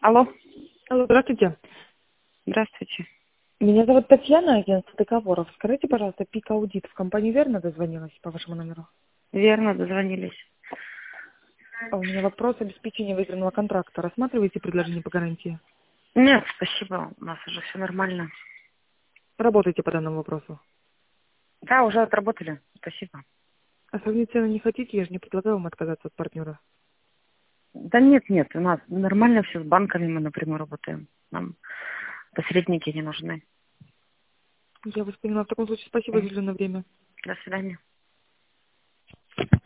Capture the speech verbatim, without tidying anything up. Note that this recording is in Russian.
Алло, Алло, здравствуйте. здравствуйте. Меня зовут Татьяна, агентство договоров. Скажите, пожалуйста, Пик Аудит в компанию верно дозвонилась по вашему номеру? Верно, дозвонились. А у меня вопрос обеспечения выигранного контракта. Рассматриваете предложение по гарантии? Нет, спасибо, у нас уже все нормально. Работаете по данному вопросу. Да, уже отработали, спасибо. А сравнить цены не хотите? Я же не предлагаю вам отказаться от партнера. Да нет, нет, у нас нормально все с банками, мы напрямую работаем. Нам посредники не нужны. Я вас поняла. В таком случае спасибо за М, уделенное время. До свидания.